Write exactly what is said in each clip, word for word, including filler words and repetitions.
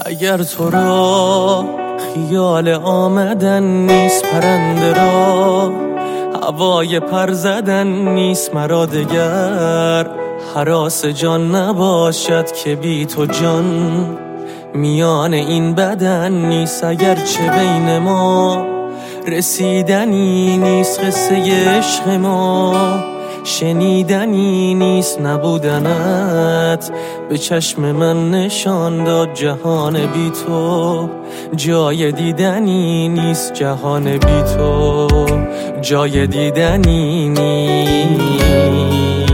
اگر تو را خیال آمدن نیست، پرنده را هوای پر زدن نیست، مرا دگر هراس جان نباشد که بی تو جان میان این بدن نیست. اگر چه بین ما رسیدنی نیست، قصه عشق ما شنیدنی نیست، نبودنت به چشم من نشان داد جهان بی تو جای دیدنی نیست، جهان بی تو جای دیدنی نیست.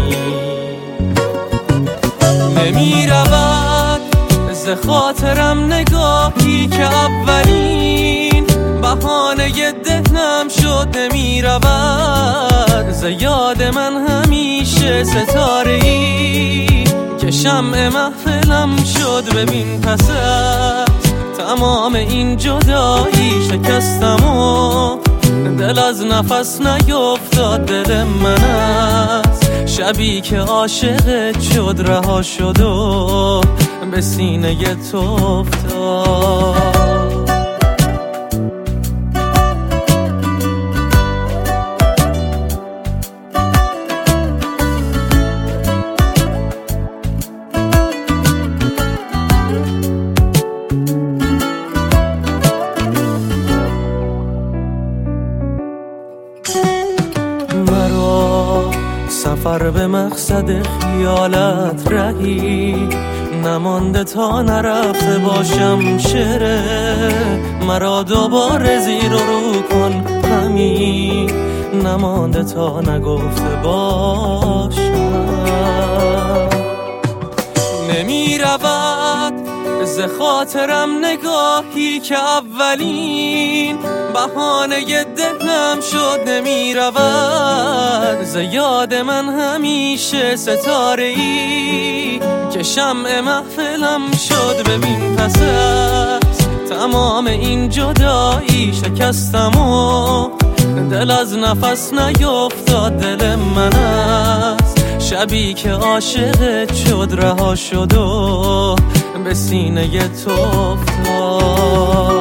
نمی رود ز خاطرم نگاهی که اولین بهانه دهنم شد، نمی رود ز یاد من همیشه ستاره‌ای که شمع محفلم شد. ببین پس از تمام این جدایی شکستم و دل از نفس نیفتاد. دل من از شبی که عاشقت شد رها شد و به سینه تو افتاد. سفر به مقصد خیالت رهی نمانده تا نرفته باشم. شعر مرا دوباره زیر و رو کن، همین نمانده تا نگفته باشم. نمی رود ز خاطرم نگاهی که اولین بهانه دهنم شد، نمی رود ز یاد من همیشه ستاره‌ای که شمع محفلم شد. ببین پس از تمام این جدایی شکستم و دل از نفس نیفتاد. دل من از شبی که عاشقت شد رها شد و به سینه تو افتاد.